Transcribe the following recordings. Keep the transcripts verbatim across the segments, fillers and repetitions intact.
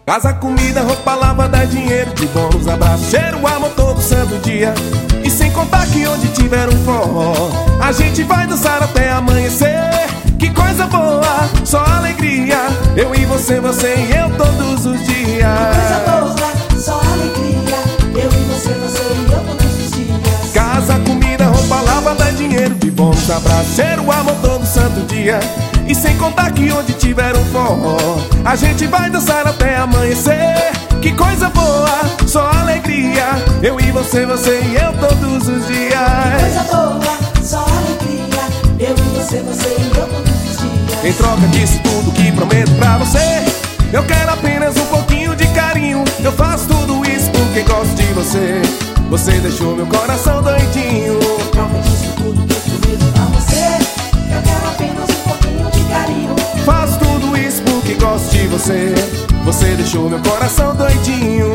Casa, comida, roupa, lava, dá dinheiro, de bônus, abraço, cheiro, amor todo santo dia. E sem contar que onde tiver um forró, a gente vai dançar até amanhecer. Que coisa boa, só alegria, eu e você, você e eu todos os dias. Coisa boa, só alegria, eu e você, você e eu todos os dias. Casa, comida, roupa, lava, dá dinheiro, de bônus, abraço, cheiro, amor todo santo dia. E sem contar que onde tiver um forró, a gente vai dançar até amanhecer. Que coisa boa, só alegria, eu e você, você e eu todos os dias. Coisa boa, só alegria, eu e você, você e eu todos os dias. Em troca disso tudo que prometo pra você, eu quero apenas um pouquinho de carinho. Eu faço tudo isso porque gosto de você. Você deixou meu coração doidinho. Em troca disso tudo que eu prometo pra você, eu quero apenas um pouquinho de carinho. Faço tudo isso porque gosto de você. Você deixou meu coração doidinho.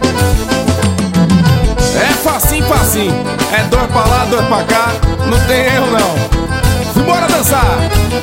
É facinho, facinho. É dois pra lá, dois pra cá. Não tem erro não. Bora dançar.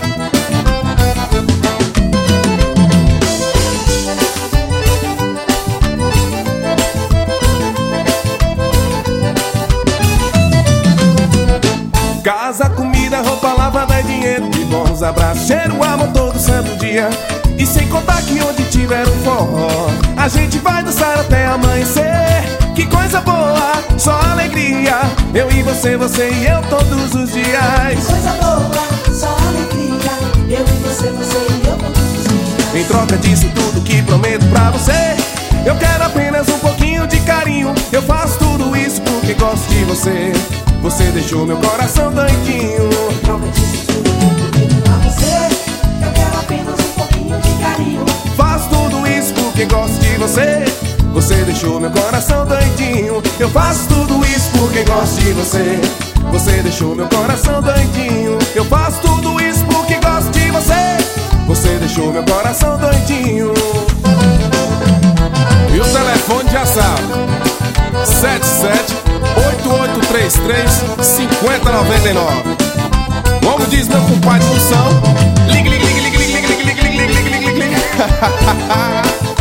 Casa, comida, roupa, lava, dá dinheiro, de bons abraços, cheiro, amor todo santo dia. E sem contar que onde tiver um forró, a gente vai dançar até amanhecer. Que coisa boa, só alegria, eu e você, você e eu todos os dias. Coisa boa, só alegria, eu e você, você e eu todos os dias. Em troca disso tudo que prometo pra você, eu quero apenas um pouquinho de carinho. Eu faço tudo isso porque gosto de você. Você deixou meu coração doidinho. Em troca disso tudo que eu prometo pra você, eu quero apenas um pouquinho de carinho. Faço tudo isso porque gosto de você. Você deixou meu coração doidinho. Eu faço tudo isso porque gosto de você. Você deixou meu coração doidinho. Eu faço tudo isso porque gosto de você. Você deixou meu coração doidinho. E o telefone já sabe: sete sete oito oito três três cinco zero nove nove. Como diz meu compadre Função, ligue, ligue, ligue, ligue, ligue, ligue, ligue, ligue, ligue, ligue, ligue.